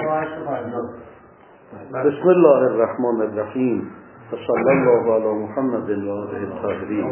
بسم الله الرحمن الرحیم و صلی الله علی محمد و آله الطاهرین.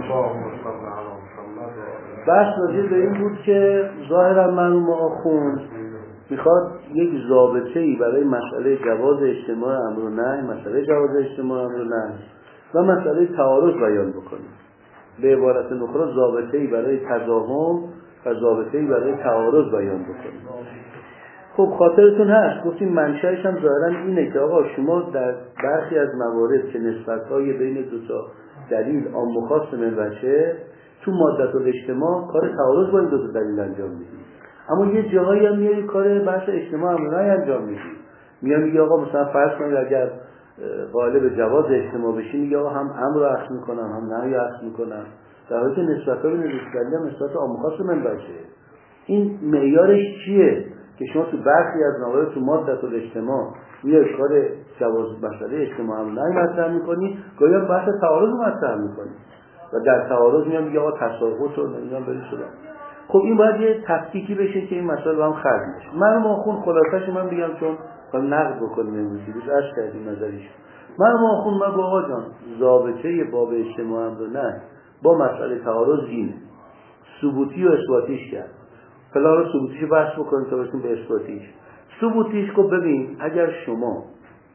بحث راجع به این بود که ظاهرا مرحوم آخوند میخواد یک ضابطه‌ای برای مسئله جواز اجتماع امر و نهی، مسئله جواز اجتماع امر و نهی و مسئله تعارض بیان بکنه. به عبارت اخرى ضابطه‌ای برای تضاهم و ضابطه‌ای برای تعارض بیان بکنه. خب خاطرتون هست گفتیم منشأش هم ظاهرا اینه که آقا شما در برخی از موارد که نسبت‌های بین دو تا دلیل عام و خاص منوچه تو مادة الاجتماع کار تعارض با این دو تا دلیل انجام میدید، اما یه جاهایی هم میاری کار بحث اجتماع امر انجام میدید. میگه آقا مثلا فرض کنید اگر غالب جواز اجتماع بشی میگه آقا هم امر رو اخذ میکنم هم نهی رو اخذ میکنم، در حالی که نسبت‌ها بین دو تا دلیل هم نسبت عام و خاص منوچه. این معیارش چیه که شما تو برخی از موارد تو مادة الاجتماع میای کار جواز مسئله اجتماع امر نهی مطرح میکنی، گاهی هم بحث تعارض رو مطرح میکنی و در تعارض میام میگه آقا تساقط رو نمیدونم بری شدن. خب این باید یه تفکیکی بشه که این مسائل با هم خرج بشه. من آخوند خلاصش من بگم چون باید نقد بکنیم امروز روز اش کردیم نظریش. من آخوند من آقا جان ضابطه باب اجتماع امر نهی با مسئله تعارض اینه، ثبوتی و اثباتیش کرد. فلان رو ثبوتیش بحث بکنیم تا برسیم به اثباتیش. ثبوتیش که ببین اگر شما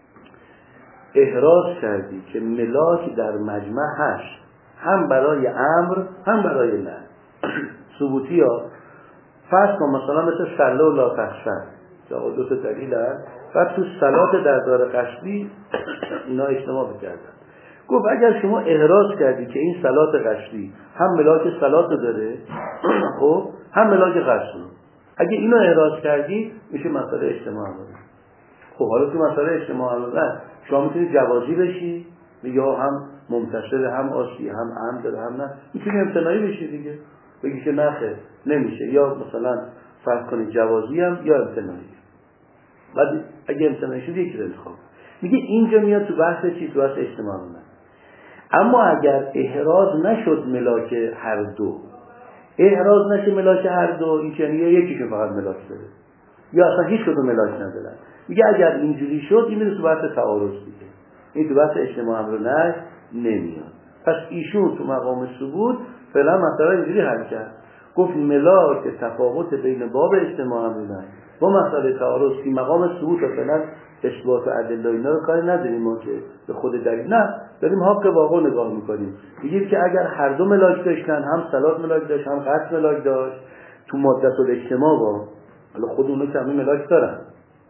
احراز کردی که ملاک در مجمع هست هم برای امر هم برای نهی، ثبوتی ها فرض کن مثلا مثل صلی و لا تخشن که دو تا دلیل هست و تو صلات در دار قصدی اینا اجتماع بکردن. گفت اگر شما احراز کردی که این صلات قصدی هم ملاک صلات رو داره خب هم ملاک قصدی، اگه اینو احراز کردی میشه مسئله اجتماع امر. خب حالا تو مسئله اجتماع امر شما میتونی جوازی بشی یا هم ممتصل هم آسی هم عمد داره هم نه، میتونی امتناعی بشی دیگه بگی که نخه نمیشه، یا مثلا فرض کنید جوازی هم یا امتناعی. بعد اگه امتناعی شد یکی رو انتخاب. میگه اینجا میاد تو بحث چی؟ تو بحث اجتماع امر. اما اگر احراز نشد ملاک هر دو، احراز نشه ملاک هر دو، این یعنی یکیشون فقط ملاک داره یا اصلا هیچ کدوم ملاک ندارن، میگه اگر اینجوری شد این میره تو بحث تعارض دیگه، این تو بحث اجتماع امر نهی نمیاد. پس ایشون تو مقام ثبوت فعلا مسئله اینجوری حل کرد، گفت ملاک تفاوت بین باب اجتماع امر نهی با مسئله تعارض که مقام ثبوت فعلا اثبات و ادله اینا رو کاری نداریم ما که به خود دلیل، نه داریم حق واقع نگاه میکنیم. میگیم که اگر هر دو ملاک داشتن، هم صلات ملاک داشت هم قصد ملاک داشت تو مادة الاجتماع، با حالا خود اونا که همین ملاک دارن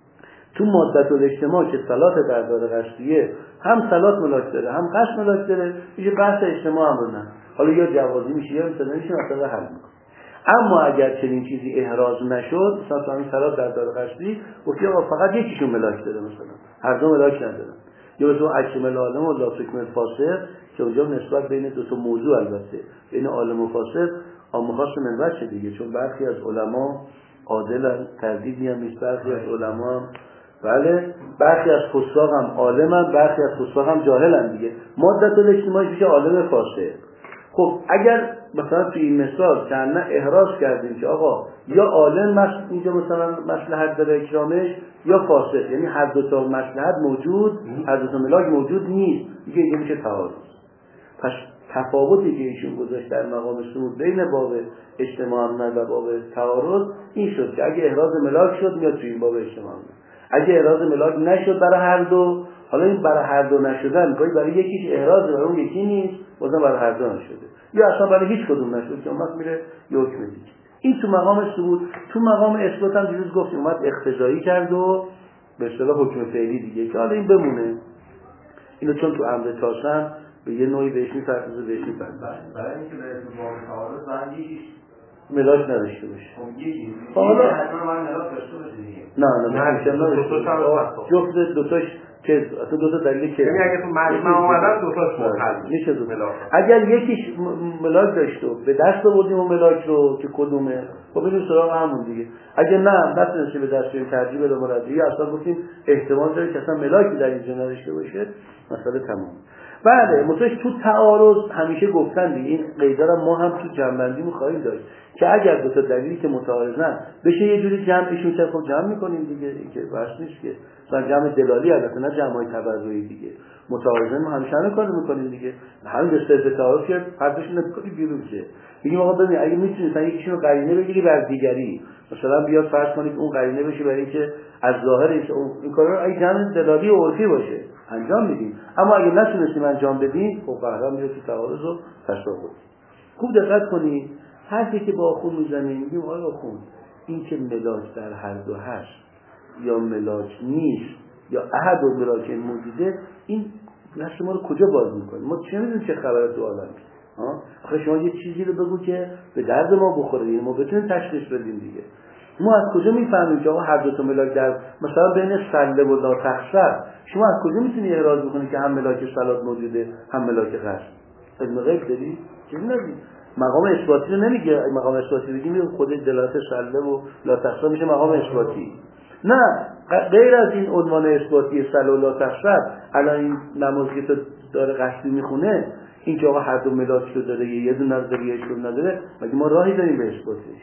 تو مادة الاجتماع که صلات در دار قصدیه هم صلات ملاک داره هم قصد ملاک داره، میشه بحث اجتماع امر نهی، حالا یا جوازی میشه یا امتناعی میشه، مثلا حل میکنه. اما اگر چنین چیزی احراز نشد، مثلا همین صلات در دار قصدی گفت آقا فقط یکیشون ملاک داره، مثلا هر دو ملاک ندارن، یا تو اکمل عالم و لا تکمل فاسق که اونجا نسبت بین دو تا موضوع البته بین عالم و فاسق عام خاص منوچه دیگه، چون برخی از علما عادلن تردیدی هم نیست، برخی از علما بله برخی از فساق هم عالمن، برخی از فساق هم جاهلن دیگه، مادة الاجتماعی میشه عالم فاسق. خب اگر مثلا توی این مثال کنه احراز کردیم که آقا یا عالم اینجا مثلا مصلحت داره اکرامش یا فاسق، یعنی هر دو تا مصلحت موجود، هر دو تا ملاک موجود نیست، دیگه اینجا میشه تعارض. پس تفاوتی که ایشون گذاشت در مقام ثبوت بین باب اجتماع امر و باب تعارض این شد که اگه احراز ملاک شد میاد توی این باب اجتماع امر، اگه احراز ملاک نشد برای هر دو، حالا این برای هر دو نشدن گاهی برای یکیش احراز برای اون یکی نیست، بازم برای هر دو نشده یا اصلا برای هیچ کدوم نشد که اومد میره یه حکم دیگه. این تو مقام ثبوت. تو مقام اثبات هم دیروز گفتیم اومد اقتضایی کرد و به اصطلاح حکم فعلی دیگه که حالا این بمونه، اینو چون تو امر تاسم به یه نوعی بهش می‌پردازه بهش می‌پردازه برای اینکه به باب تعارض باید یکیش ملاک نداشته باشه. خب یکی حالا حتما باید ملاک داشته باشه دیگه. نه جفت دوتاش که اصلا دو تا دلیل که یعنی اگه تو مجمع اومدن دو تاش مخالف میشه دو ملاک. اگر یکیش ملاک داشت و به دست آوردیم اون ملاک رو که کدومه خب بریم سراغ همون دیگه، اگه نه نتونسته به دست بیاریم ترجیح بده مرادی اصلا گفتیم احتمال داره که اصلا ملاکی در اینجا نداشته باشه، مسئله تمام. بله متوش تو تعارض همیشه گفتن دیگه، این قیدارم ما هم تو جمع‌بندی می‌خوایم داشت که اگر دو تا دلیلی که متعارضن بشه یه جوری جمعشون کرد، خب جمع می‌کنیم دیگه، این که بحث نیست که مثلا جمع دلالی البته نه جمع‌های تبرعی دیگه، متعارضن ما همیشه همین کارو می‌کنیم دیگه، همین دسته تعارض که حدشون نمی‌کنی بیرون شه. میگیم آقا ببین اگه می‌تونی مثلا یکیشون رو قرینه بگیری بر دیگری، مثلا بیاد فرض کنید اون قرینه بشه برای اینکه از ظاهرش این کارا رو اگه جمع دلالی و عرفی باشه انجام میدیم، اما اگه نتونستیم انجام بدیم خب قهرم میره تو تعارض و تشابه. خوب دقت کنید حرفی که با آخون میزنیم، میگیم آقای آخون این که ملاک در هر دو هست یا ملاک نیست یا احد و ملاک موجوده، این دست ما رو کجا باز میکنه؟ ما چه میدونیم چه خبره تو عالم؟ آخه شما یه چیزی رو بگو که به درد ما بخوره، ما بتونیم تشخیص بدیم دیگه. ما از کجا میفهمیم که آقا هر دو تا ملاک در مثلا بین سله و لا تخسر، شما از کجا میتونی احراز بکنی که هم ملاک صلات موجوده هم ملاک قصد؟ علم غیب داری؟ چیزی نداری. مقام اثباتی رو نمیگه، مقام اثباتی بگیم خود دلالت سله و لا تخسر میشه مقام اثباتی. نه غیر از این عنوان اثباتی سله و لا تخسر، الان این نمازی که تو داره قصدی میخونه این که آقا هر دو ملاک رو داره، یه دونه نداره یه دونه نداره، مگه ما راهی داریم به اثباتش؟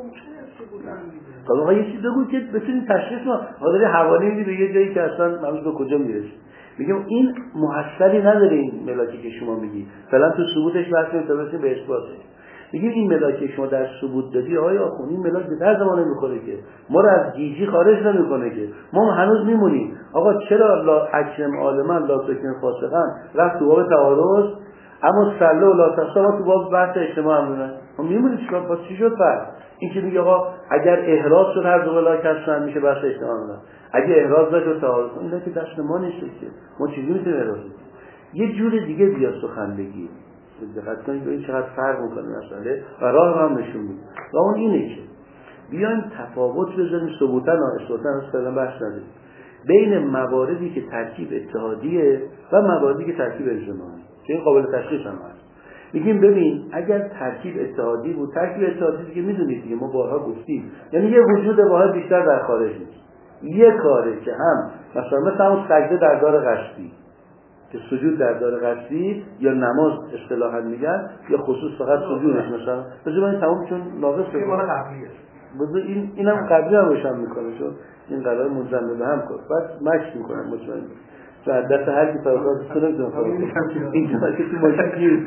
حالا یه چیز بگو که بتونیم تشخیص ما حاضر حوالی میدی به یه جایی که اصلا معلوم به کجا میرسه. میگم این محصلی نداره این ملاکی که شما میگی، فعلا تو ثبوتش بحث تا برسیم به اثباتش. میگیم این ملاکی شما در ثبوت دادی آیا آخون این ملاک به در زمانه میخوره که ما رو از گیجی خارج نمیکنه که ما هنوز میمونیم آقا چرا لا اکرم عالمن لا تکرم فاسقن رفت تو باب تعارض، اما سله و لا تخسر تو باب بحث اجتماع همونه ما میمونیم. چیکار پس چی شد فرق؟ این که میگه آقا اگر احراز شد هر دو ملاک هستن میشه بحث اجتماع همونه، اگه احراز نشد تعارض اینا که دست ما نیست که ما چیزی میتونیم احراز کنیم. یه جور دیگه بیا سخن بگی، دقت کنید ببین چقدر فرق میکنه مسئله و راه هم نشون میده. و اون اینه که بیایم تفاوت بذاریم ثبوتن و اثباتن اصلا بحث نداریم بین مواردی که ترکیب اتحادیه و مواردی که ترکیب الزامی که این قابل تشخیص هم هست. میگیم ببین اگر ترکیب اتحادی بود، ترکیب اتحادی دیگه میدونید دیگه ما بارها گفتیم یعنی یه وجود واحد بیشتر در خارج نیست، یه کاره که هم مثلا اون سجده در دار قصدی که سجود در دار قصدی یا نماز اصطلاحاً میگن یا خصوص فقط سجودش مثلا بذار این تمام چون ناقص این مال قبلیه، بذار اینم قبلی هم روشن میکنه چون این قرار منضم به هم کرد بعد مکس میکنن مطمئن باش دست هر کی فرقات کنه اینجا که تو ماشین گیر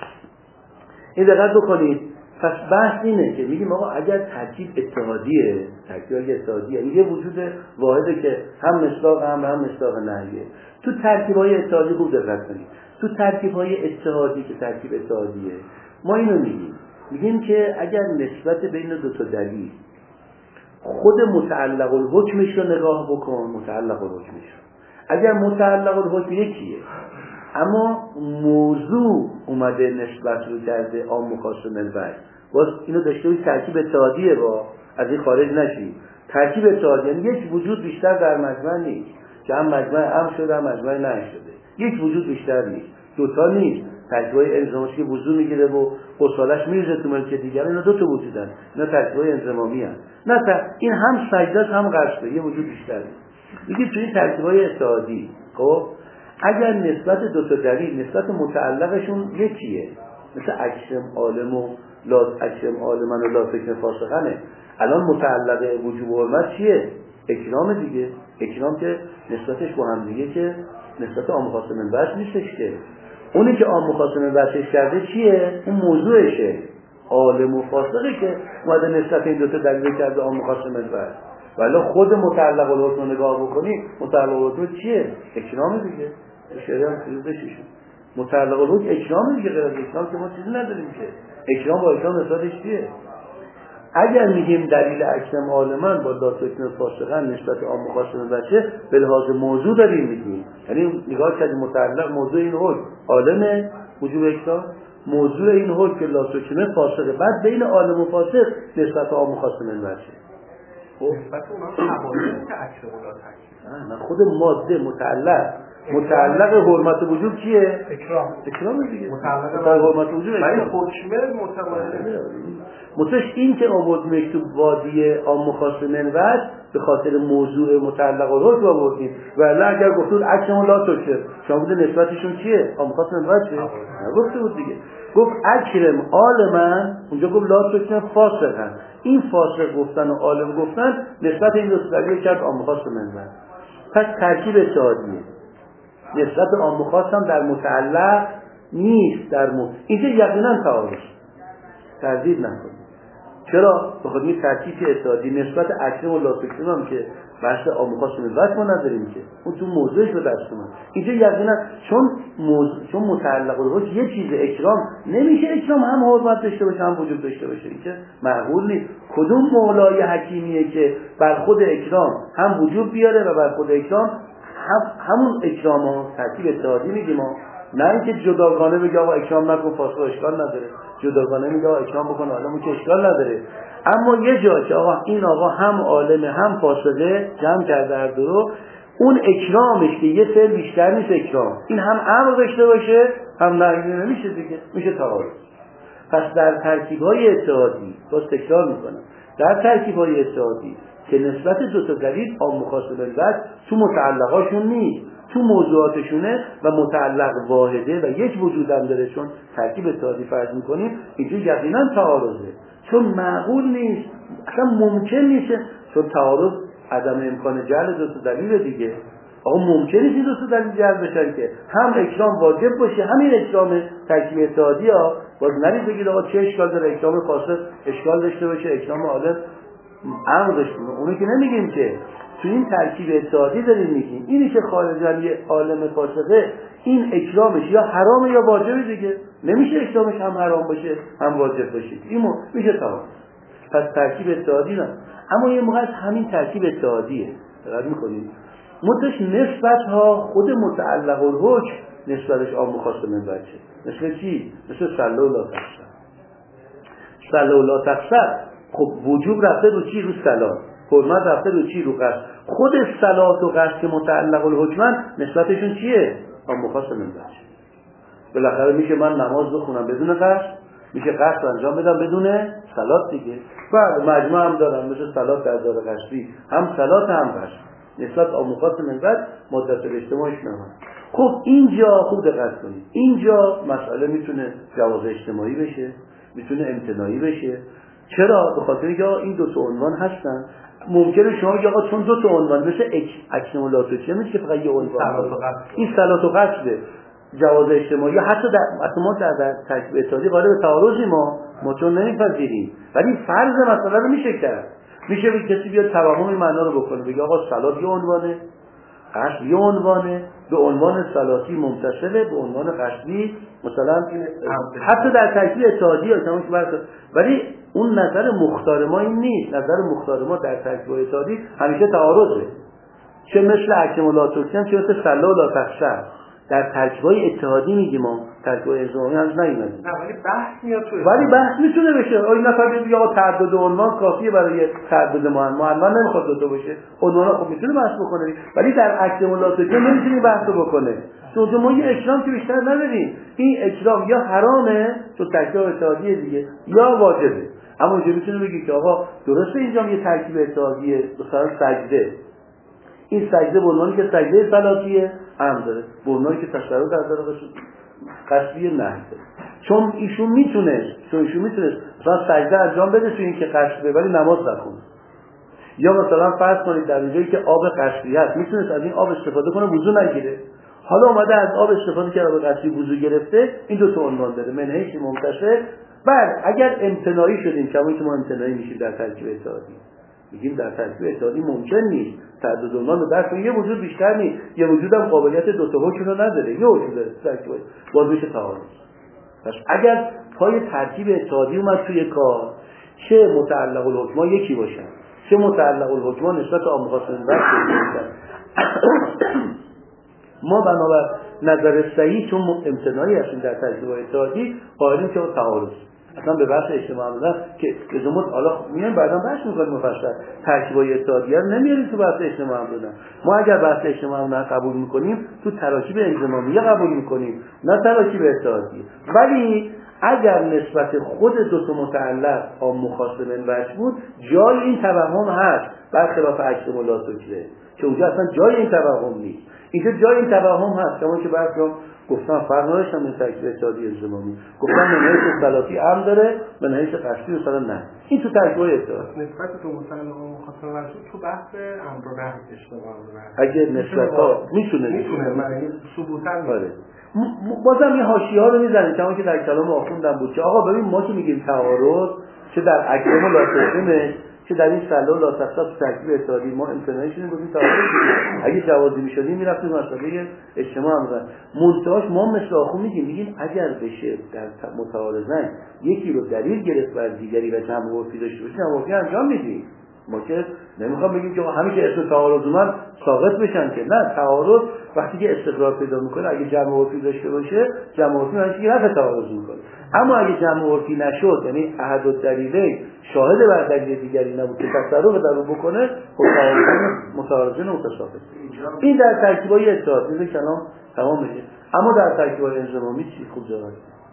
این دقت بکنید. پس بحث اینه که میگیم آقا اگر ترکیب اتحادیه، ترکیب اتحادیه یعنی یه وجود واحده که هم مصداق هم مصداق نهیه، تو ترکیب‌های اتحادی خوب دقت کنید، تو ترکیب‌های اتحادی که ترکیب اتحادیه ما اینو میگیم که اگر نسبت بین دو تا دلیل خود متعلق الحکمش رو نگاه بکن، متعلق الحکمش اگر متعلق الحکم یکیه اما موضوع اومده نسبت رو کرده عام و خاص منبع، باز اینو داشته باشید ترکیب اتحادیه با از این خارج نشید. ترکیب اتحادیه یعنی یک وجود بیشتر در مجمع نیست که هم مجمع هم شده هم مجمع نه شده، یک وجود بیشتر نیست، دوتا نیست، ترکیبای انضمامی که وضو میگیره و غسالش میریزه تو ملک دیگر، اینا دو تا وجودن، اینا ترکیبای انضمامی هستن. نه این هم سجده است هم قصده، یه وجود بیشتر نیست. میگه تو این ترکیبای اتحادی خب اگر نسبت دو تا دلیل نسبت متعلقشون یکیه، مثل اکرم عالم و لا اکرم عالمن و لا فکر فاسقنه، الان متعلق وجوب و حرمت چیه؟ اکرام دیگه، اکرام که نسبتش با هم دیگه که نسبت عام خاص منبعش نیستش که اونی که عام خاص منبعش کرده چیه؟ اون موضوعشه، عالم و فاسقه که اومده نسبت این دو تا دلیل کرده عام خاص منبع. ولی خود متعلق الحکم نگاه بکنی متعلق الحکم چیه؟ اکرام دیگه، شریعت چیزشه متعلق الحکم اکرام دیگه، غیر از اکرام که ما چیزی نداریم که اکرام با اکرام نسبتش چیه؟ اگر میگیم دلیل اکرم عالمن با لا تکرم فاسقن نسبت عام خاص منبعه به لحاظ موضوع داریم میگیم، یعنی نگاه کردیم متعلق موضوع این حکم عالم وجوب اکرام، موضوع این حکم که لا تکرم فاسقه، بعد بین عالم و فاسق نسبت عام خاص منبعه نسبت اونا تباین که اکرم و لا تکرم نه خود ماده متعلق متعلق حرمت وجوب کیه؟ اکرام دیگه. متعلق حرمت وجوب ولی حکم متمایز. متش این که آوردیم تو وادی عام خاص منوج به خاطر موضوع متعلق و حکم آوردیم، ولی اگر گفتود اکرم لا تکرم، شما بوده نسبتشون چیه؟ عام خاص منوج چیه؟ گفته بود دیگه. گفت اکرم آل من، اونجا گفت لا تکرم فاسقن. این فاسق گفتن و عالم گفتن نسبت این دو تا دلیل کرد عام خاص منوج. پس ترکیب اتحادیه. نسبت عام خاص هم در متعلق نیست، در اینجا یقینا تعارض. تردید نکنید. چرا؟ بخاطر این ترکیب اتحادی نسبت اکرم و لا تکرم هم که بحث عام خاص منوج ما نداریم که اون تو موضوعش به دست من. اینجا یقینا چون متعلق الحکم یه چیز اکرام نمیشه، اکرام هم حرمت داشته باشه هم وجود داشته باشه، این که معقول نیست. کدوم مولای حکیمیه که بر خود اکرام هم وجود بیاره و بر خود اکرام همون اکرام ها ترکیب اتحادی میگیم ما، نه اینکه جداگانه بگه آقا اکرام نکن فاسق اشکال نداره، جداگانه میگه آقا اکرام بکن عالمو که اشکال نداره. اما یه جا که آقا این آقا هم عالمه هم فاسقه جمع کرده هر دو رو، اون اکرامش که یه فعل بیشتر نیست اکرام، این هم امر داشته باشه هم نهی نمیشه دیگه، میشه تعارض. پس در ترکیب‌های اتحادی باز تکرار میکنم، در ترکیب‌های اتحادی که نسبت دو تا دلیل عام خاص منوج تو متعلقاشون نیست، تو موضوعاتشونه و متعلق واحده و یک وجود هم داره، چون ترکیب اتحادی فرض میکنیم اینجا یقینا تعارضه، چون معقول نیست، اصلا ممکن نیست، چون تعارض عدم امکان جعل دو تا دلیل دیگه. آقا ممکن نیست این دو تا دلیل جعل بشن که هم اکرام واجب باشه، همین اکرام ترکیب اتحادی ها باز نرید بگید آقا چه اشکال داره اکرام فاسد اشکال داشته باشه، اکرام عالم امر داشته باشه. اونو که نمیگیم که تو این ترکیب اتحادی داریم میگیم اینی که خارج یه عالم فاسقه این اکرامش یا حرام یا واجبه دیگه، نمیشه اکرامش هم حرام باشه هم واجب باشه، این میشه تعارض. پس ترکیب اتحادی نه. اما یه موقع همین ترکیب اتحادیه دقت میکنید متش نسبت ها خود متعلق الحکم نسبتش عام خاص منوجه. مثل چی؟ مثل صلی لا تخسر. صلی لا تخسر خب وجوب رفته رو چی؟ رو صلات. حرمت رفته رو چی؟ رو قصد. خود صلات و قصد که متعلق الحکمن نسبتشون چیه؟ عام خاص منوجه. بالاخره میشه من نماز بخونم بدون قصد، میشه قصد انجام بدم بدون صلات دیگه. بله مجموعه هم دارم مثل صلات در دار قصدی، هم صلات هم قصد. نسبت عام خاص منوج مدت اجتماعیش نمونه. خب اینجا خوب دقت کنید، اینجا مسئله میتونه جواز اجتماعی بشه، میتونه امتناعی بشه. چرا؟ به خاطر اینکه این دو تا عنوان هستن. ممکنه شما بگید آقا چون دو تا عنوان مثل اکرام و لا تکرم نیست که فقط یه عنوان، این صلات و قصده جواز اجتماعی، حتی ما در ترکیب اتحادی قائل به تعارضی ما چون نمیپذیریم، ولی فرض مسئله رو میشه کرد. میشه به کسی بیاد توهم این معنا رو بکنه، بگه آقا صلات یه عنوانه، قصد یه عنوانه، به عنوان صلاتی ممتثله، به عنوان قصدی مثلا حتی در ترکیب اتحادی ولی اون نظر مختار ما این نیست. نظر مختار ما در ترکیب اتحادی همیشه تعارضه، چه مثل اکرم و لا تکرم چه مثل صلی لا تخسر. در ترکیب‌های اتحادی میگیم ما، ترکیب‌های الزامی هم نمی‌دونیم. نه ولی بحث میاد تو، ولی بحث میتونه بشه. این نفر بگه آقا تعدد عنوان کافیه برای تعدد عنوان نمیخواد دو تا باشه. عنوان خب میتونه بحث بکنه، ولی در اکرام و لا تکرم نمیتونه بحث بکنه. چون ما یه اکرام که بیشتر نداریم. این اکرام یا حرامه تو ترکیب اتحادی دیگه یا واجبه. اما اینجا میتونه بگی که آقا درسته اینجا یه ترکیب اتحادیه، مثلا سجده. این سجده به عنوانی که سجده صلاتیه هم داره، به عنوانی که تشرع در داره قصدی نه داره. چون ایشون میتونه مثلا سجده انجام بده تو این که قصده ولی نماز نخونه. یا مثلا فرض کنید در اینجایی که آب قصدی هست میتونه از این آب استفاده کنه وضو نگیره، حالا اومده از آب استفاده کرده آب قصدی وضو گرفته، این دو تا عنوان داره، منهیش ممتثل. بعد اگر امتناعی شدیم که ما امتناعی میشیم در ترکیب اتحادی، میگیم در ترکیب اتحادی ممکن نیست تعدد عنوان رو در یه وجود بیشتر نیست، یه وجود هم قابلیت دو تا حکم رو نداره، یه وجود داره ترکیب باز میشه تعارض. پس اگر پای ترکیب اتحادی اومد توی کار، چه متعلق الحکما یکی باشن، چه متعلق الحکما نسبت عام خاص منوج باشن، ما بنابر نظر صحیح چون امتناعی هستیم در ترکیب اتحادی قائلیم که تعارض. اصلا به بحث اجتماع بودن که لزومت حالا میان بعدا بحث می‌کنیم مفصل ترکیبای اتحادیه رو نمیاریم تو بحث اجتماع بودن. ما اگر بحث اجتماع بودن قبول می‌کنیم تو تراکیب انضمامیه قبول می‌کنیم نه تراکیب اتحادیه. ولی اگر نسبت خود دو تا متعلق عام خاص منبعش بود جای این توهم هست برخلاف عکس ملاطفه که اونجا اصلا جای این توهم نیست. اینجا جای این توهم هست کما که برخلاف گفتم فرق نداشتم این ترکیب اتحادی انضمامی گفتم منحیث اصطلاحی هم داره منحیث قصدی مثلا نه این تو ترکیب اتحاد نسبت تو مثلا عام خاص منبعش تو بحث امر و نهی اجتماع اگه نسبت ها میتونه معنی ثبوتا بازم یه حاشیه‌ها رو میزنه کما که در کلام آخوندم بود که آقا ببین ما که میگیم تعارض چه در اکرام لاتفهمه چه در این سلا لا تخصص تو ترکیب اتحادی ما امتناعی شدیم گفتیم تعارض اگه جوازی میشدیم میرفتیم مسئله اجتماع هم زن منتهاش ما مثل آخون میگیم اگر بشه در متعارضن یکی رو دلیل گرفت بر دیگری و جمع عرفی داشته باشیم جمع عرفی انجام میدیم. ما که نمیخوام بگیم که همه که اسم تعارض اومد ساقط بشن که نه تعارض وقتی که استقرار پیدا میکنه اگه جمع عرفی داشته باشه جمع عرفی معنیش که رفع تعارض میکنه. اما اگه جمع عرفی نشد یعنی احد الدلیلین شاهد بر دلیل دیگری نبود که تصرف در اون بکنه خب متعارضین متساقط. این در ترکیبای اتحاد میگه کلام تمام میشه. اما در ترکیبای انضمامی چی خوب جواب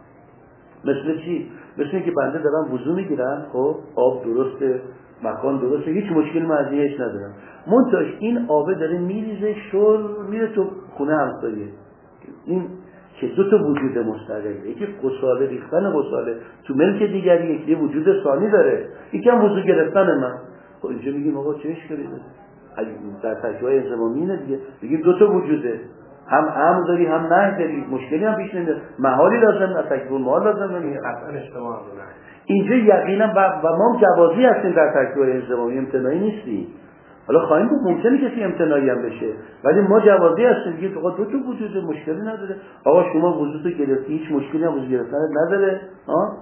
مثل چی؟ مثل اینکه بنده دارم وضو میگیرم خب آب درسته مکان درسته هیچ مشکل معنیش ندارم منتاش این آب داره میریزه شور میره تو خونه همسایه این که دو تا وجود مستقله یکی غساله ریختن غساله تو ملک دیگری یکی وجود ثانی داره یکی هم وضو گرفتن من خب اینجا میگیم آقا چه اشکالی داره در ترکیبای انضمامی اینه دیگه میگیم دو تا وجوده هم امر داری هم نهی داری مشکلی هم پیش نمیاد محالی لازم نه تکلیف محال لازم نمیاد قطعا اجتماع اینجا یقینا و ما جوازی هستیم در ترکیب انضمامی امتناعی نیستیم. حالا خواهیم گفت ممکنه کسی امتناعی هم بشه ولی ما جوازی هستیم دیگه تو دو تا وجود مشکلی نداره آقا شما وجودتو گرفتی هیچ مشکلی هم وجود گرفتن نداره ها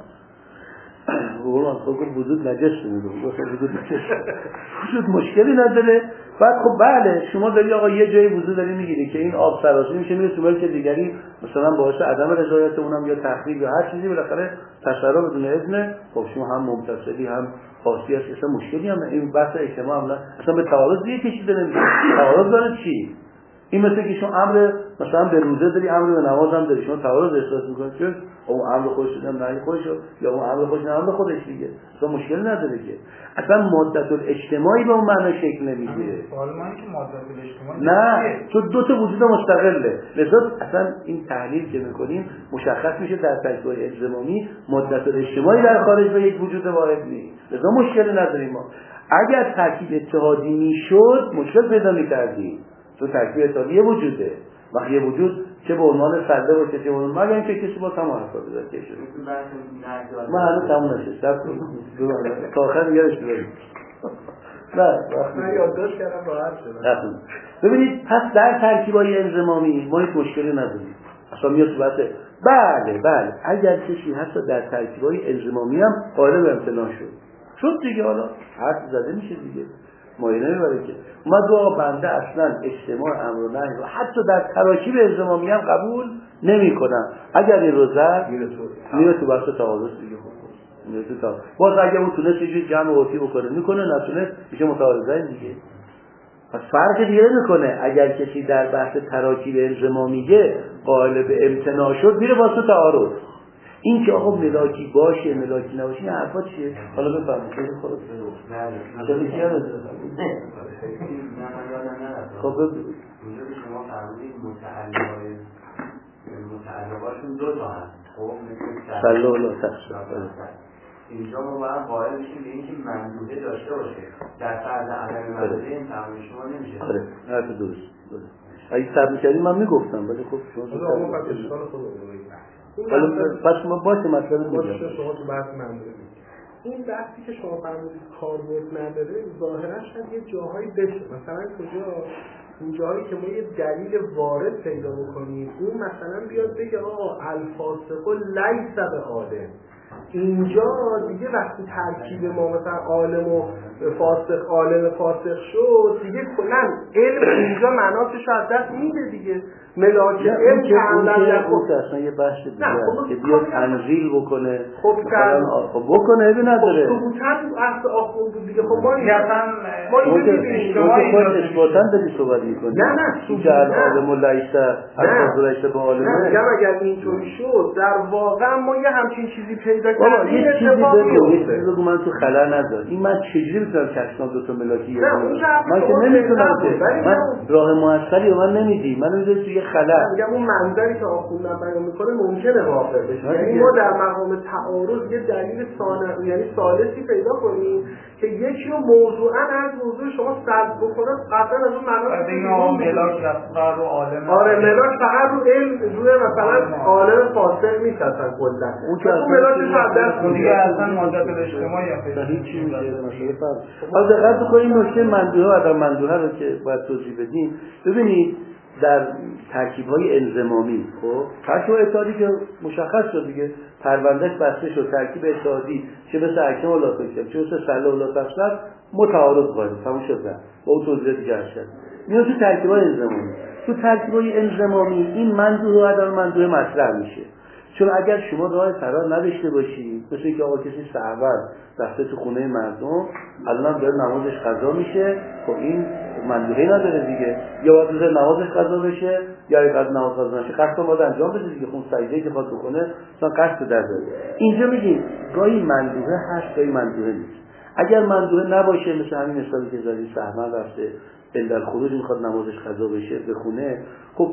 قرآن خودم وجود نجس میگم وجود مشکلی نداره بعد خب بله شما داری آقا یه جای وضو داری میگیری که این آب سرازیر میشه میره تو ملک دیگری مثلا باعث عدم رضایت اونم یا تخریب یا هر چیزی بالاخره تصرف بدون اذن خب شما هم ممتثلی هم قاصی هست اصلا مشکلی هم این بحث اجتماع هم اصلا به تعارض دیگه کشیده نمیشه تعارض داره چی این مثل که شما امر مثلا به روزه داری امر به نماز هم داری شما تعارض احساس میکنید که اون امر خودش هم نه خودش یا اون امر خودش نه امر خودش دیگه اصلا مشکل نداره که اصلا مادت الاجتماعی به اون معنا شکل نمیگیره سوالمان که مادت الاجتماعی نه تو دو تا وجود مستقله لذا اصلا این تحلیل که میکنیم مشخص میشه در ترکیب انضمامی مادت الاجتماعی در خارج به یک وجود واحد نیست لذا مشکل نداریم ما اگر ترکیب اتحادی میشد مشکل پیدا میکردیم تو ترکیب اتحادی وجوده وقتی یه وجود چه به عنوان سرده باشه چه به عنوان مگر اینکه کسی با تمام حرفا بذاره که شده من هنوز تمام نشد تا آخر یادش بذاریم نه من یادداشت کردم راحت شدم ببینید پس در ترکیبای انضمامی ما هیچ مشکلی نداریم اصلا میاد تو بحث بله اگر کسی حتی در ترکیبای انضمامی هم قائل به امتناع شد دیگه حالا حرف زده میشه دیگه مایه نمیبره که ما دو بنده اصلا اجتماع امر و نهی و حتی در تراکیب انضمامی هم قبول نمی کنم اگر این رو زد میره تو بحث تعارض دیگه باز اگه اون تونست یه جمع عرفی بکنه میکنه نتونست میشه متعارضین دیگه پس فرق دیگه میکنه اگر کسی در بحث تراکیب انضمامیه قائل به امتناع شد میره واسه تعارض این که آقا ملاکی باشه ملاکی نباشه این حرفا چیه حالا بفرمایید خودت چه چیه خب اونجا که شما فرمودید متعلقاشون دو تا هست خب مثل سلا لا تخصص اینجا ما باید قائل بشیم به اینکه مندوبه داشته باشه در فرض عدم مندوبه این تعامل شما نمیشه آره حرف درست اگه صبر می‌کردیم من میگفتم ولی خب شما پس ما باشه مطلب میگم شما تو بحث مندوبه این بحثی که شما فرمودید کاربرد نداره ظاهرا شاید یه جاهایی بشه مثلا کجا اون جایی که ما یه دلیل وارد پیدا بکنیم اون مثلا بیاد بگه آقا الفاسق لیس بعالم اینجا دیگه وقتی ترکیب ما مثلا عالم و فاسق عالم فاسق شد دیگه کلا علم اینجا معناش رو از دست میده دیگه. ملاک علم که اصلا یه بحث دیگه که بیاد تنزیل بکنه خب بکنه ابی نداره ثبوتن اصل آخون بود دیگه. خب ما اینجا میبینیم خود اثباتن داری صحبت میکنی نه که العالم و لیسه الفاظ با عالمه میگم اگر اینطوری شد در واقع ما یه همچین چیزی پیدا کردیم. یه چیزی بگو من تو خلا ندار این من چجوری میتونم کشفم دوتا ملاکی من که نمیتونم که من راه موثری من نمیدی من میذاری توی خلا. میگم اون منظری که آخوندن بیان میکنه ممکنه واقع بشه. یعنی ما در مقام تعارض یه دلیل یعنی ثالثی پیدا کنیم که یکی رو موضوعا از موضوع شما سلب بکنه قطعا از اون معنی ملاک اصغر و عالم ملاک فقط رو علم روی مثلا عالم فاسق نیست اصلا کلا اون ملاکش از دست دیگه اصلا مادت اجتماعی هم هیچی میشه حالا دقت کنید نکته مندوحه و عدم مندوحه رو که باید توضیح بدیم. ببینید در ترکیب‌های انضمامی خب ترکیب اتحادی که مشخص شد دیگه پروندهش بسته شد ترکیب اتحادی چه مثل اکرم و لاتکرم چه مثل سله و لاتفسد متعارض قائل تموم شد با اون توضیح دیگه هست. میاد تو ترکیب‌های انضمامی تو ترکیب‌های انضمامی این مندوحه و عدم مندوحه مطرح میشه. چون اگر شما راه فرار نداشته باشید مثل اینکه آقا کسی سهور رفته تو خونه مردم الان داره نمازش قضا میشه خب این مندوحه نداره دیگه یا باید روز نمازش قضا بشه یا اگه قضا نماز قضا نشه قصد باید انجام بده دیگه خون سجده که خواهد بکنه مثلا قصد در داره. اینجا میگیم گاهی مندوحه هست گاهی مندوحه نیست. اگر مندوحه نباشه مثل همین مثالی که زدی سهور رفته اندر خروج میخواد نمازش قضا بشه به خونه خب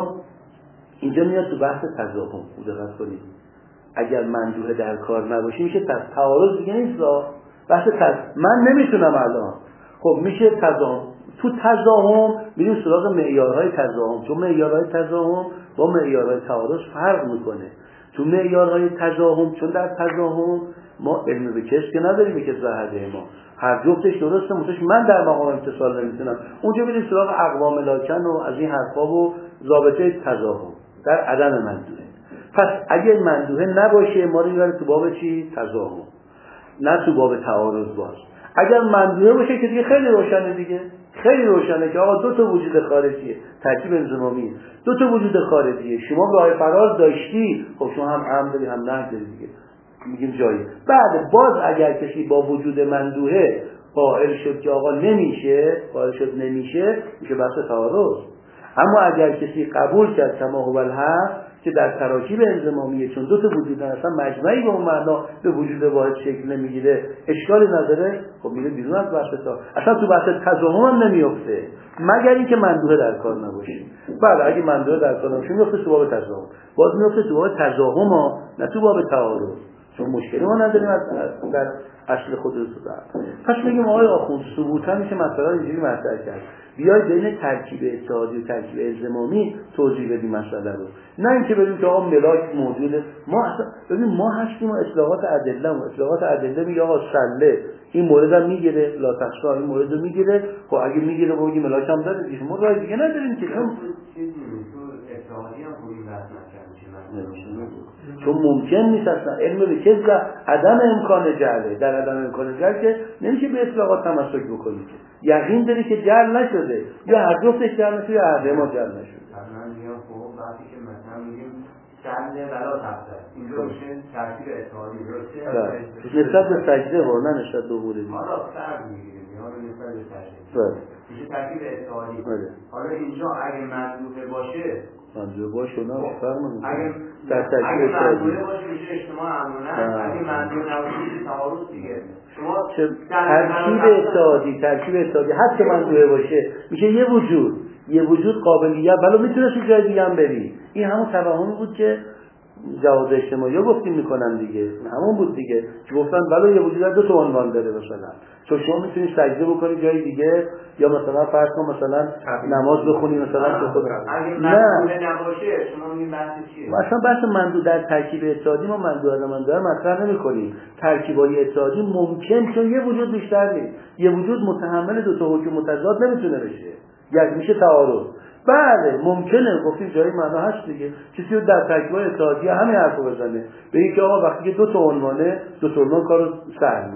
اینجا میاد تو بحث تضاهم. دقت کنید اگر مندوحه در کار نباشه میشه تعارض دیگه نیست بحث من نمیتونم الان خب میشه تضاهم. تو تضاهم میریم سراغ معیارهای تضاهم چون معیارهای تضاهم با معیارهای تعارض فرق میکنه. تو معیارهای تضاهم چون در تضاهم ما علم به کس که نداریم که زهده ما هر جفتش درسته متوش من در مقام امتصال نمیتونم اونجا میریم سراغ اقوام لاکن و از این حرفا و ضابطه تضاهم در عدم مندوحه. پس اگر مندوحه نباشه ما رو میبره تو باب چی؟ تضاهم نه تو باب تعارض. باز اگر مندوحه باشه که دیگه خیلی روشنه دیگه خیلی روشنه که آقا دو تا وجود خارجیه ترکیب انضمامی دو تا وجود خارجیه شما راه فرار داشتی خب شما هم داری هم نه داری دیگه میگیم جایی. بعد باز اگر کسی با وجود مندوحه قائل شد که آقا نمیشه میشه بحث تعارض. اما اگر کسی قبول کرد کما هو الحق که در تراکیب انضمامیه چون دو تا وجود اصلا مجمعی به اون معنا به وجود واحد شکل نمیگیره اشکالی نداره خب میره بیرون از بحث تا اصلا تو بحث تضاهم هم نمیفته مگر اینکه مندوحه در کار نباشه. بله اگه مندوحه در کار نباشه میفته تو باب تضاهم باز میفته تو باب تضاهم ها نه تو باب تعارض چون مشکلی ما نداریم در اصل خودش. پس میگیم آقای آخوند ثبوتا میشه مسئله اینجوری مطرح کرد بیاید بین ترکیب اتحادی و ترکیب انضمامی توضیح بدیم مسئله رو نه اینکه بگیم که آقا ملاک موجوده. ما اصلا ببین ما هستیم اصلاحات ادله میگه آقا سله این مورد هم میگیره لا تخشا این مورد رو میگیره خب اگه میگیره بگیم ملاک هم داره دیگه ما راه دیگه نداریم که چون ممکن نیست اصلا علم به کذب عدم امکان جهله در عدم امکان جهل که نمیشه به اطلاقات تمسک بکنی که یقین داری که جهل نشده یا هر جفتش جهل نشده یا هر ما جهل نشده. من میگم خب وقتی که مثلا میگیم سجده ولا تفسد اینجا میشه ترکیب اتحادی درسته نسبت به سجده و نه نسبت به امور دیگه حالا فرق میگیریم یا نسبت به سجده میشه ترکیب اتحادی. حالا اینجا اگه مندوحه باشه نه فرق نمیکنه اگه مندوحه باشه میشه اجتماع امونه اگه مندوحه نباشه میشه تعارض دیگه. ترکیب اتحادی حتی مندوحه باشه میشه یه وجود قابلیت ولو میتونه تو جای دیگه هم بری. این همون توهمی بود که جواز اجتماعی گفتیم میکنن دیگه همون بود دیگه که گفتن ولو یه وجود دو تا عنوان داره مثلا چون شما میتونید سجده بکنید جای دیگه یا مثلا فرض کن مثلا نماز بخونید مثلا تو خود اگه مندوحه نباشه شما میگین بحث چیه؟ مثلا بحث مندوحه در ترکیب اتحادی ما مندوحه مطرح نمی‌کنیم. ترکیبای اتحادی ممکن چون یه وجود بیشتر نیست یه وجود متحمل دو تا حکم متضاد نمیتونه بشه یعنی میشه تعارض. بله ممکنه گفتیم جایی معنا هست دیگه کسی رو در ترکیبای اتحادی همین حرفو بزنه به اینکه آقا وقتی که دو تا عنوان کارو سهل میکنه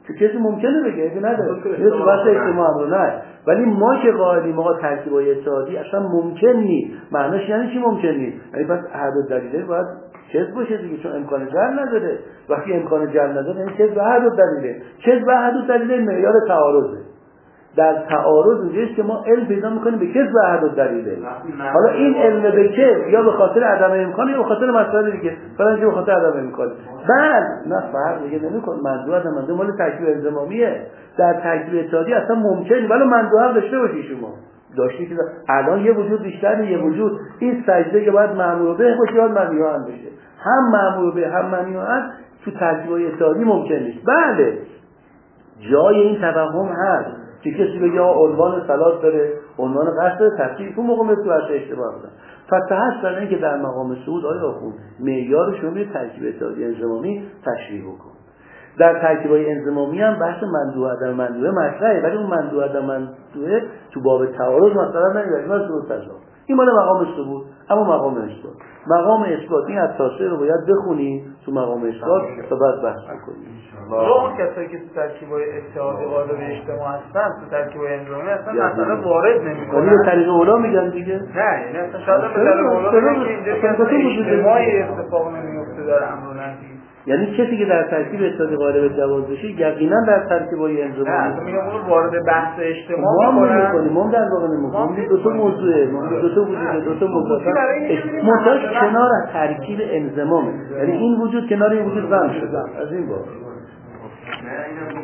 که کسی ممکنه بگه ایده نداره یه صورت اجتماع رو نه، ولی ما که قائلیم آقا ترکیبای اتحادی اصلا ممکن نیست. معناش یعنی چی ممکن نیست؟ یعنی پس احد الدلیله باید کذب باشه دیگه، چون امکان جعل نداره. وقتی امکان جعل نداره یعنی کذب احد الدلیله. کذب احد الدلیله معیار تعارضه. در تعارض اونجاست که ما علم پیدا میکنیم به کذب احد الدلیله. حالا این علم به کذب یا به خاطر عدم امکان یا به خاطر مسائل دیگه، مثلا به خاطر عدم امکان. بعد نه فرق دیگه نمیکنه. منظور از منظور مال ترکیب انضمامیه. در ترکیب اتحادی اصلا ممکنه ولی منظور هم داشته باشی شما. داشتی که الان یه وجود بیشتر یه وجود، این سجده که باید مأمور به باشه یا منهی عنه بشه. هم مأمور به هم منهی عنه تو ترکیبای اتحادی ممکن نیست. بله جای این توهم هست که کسی بگه عنوان صلات داره، عنوان قصد داره، تفسیر تو موقع تو اصل اشتباه بودن. فتحت برای اینکه در مقام صعود آیا آخوند معیار شما ترکیب اتحادی انضمامی تشریح بکن. در ترکیبای انضمامی هم بحث مندوب عدم مندوبه مطرحه، ولی اون مندوب عدم مندوبه تو باب تعارض مثلا نمیاد، مثلا صعود تضاد. این مال مقام صعود، اما مقام اثبات. مقام اثبات این اساسه رو باید بخونی تو مقام اثبات تا بعد بحث بکنیم. اون کسایی که تو ترکیبای اتحادی قائل به اجتماع هستن تو ترکیبای انضمامی اصلا مثلا وارد نمی‌کنن. ولی به طریق اولا میگن دیگه. نه یعنی اصلا شاید به طریق اولا میگن که اینجا اجتماعی اتفاق نمیفته در امر و نهی. یعنی کسی که در ترکیب اتحادی قائل به جواز بشه یقینا در ترکیبای انضمامی نه میگم اون وارد بحث اجتماع می‌کنن. ما در واقع نمی‌کنیم. دو تا موضوعه، دو تا وجود، دو تا موضوع. منتها کنار ترکیب انضمام، یعنی این وجود کنار این وجود ضم شده. از این باب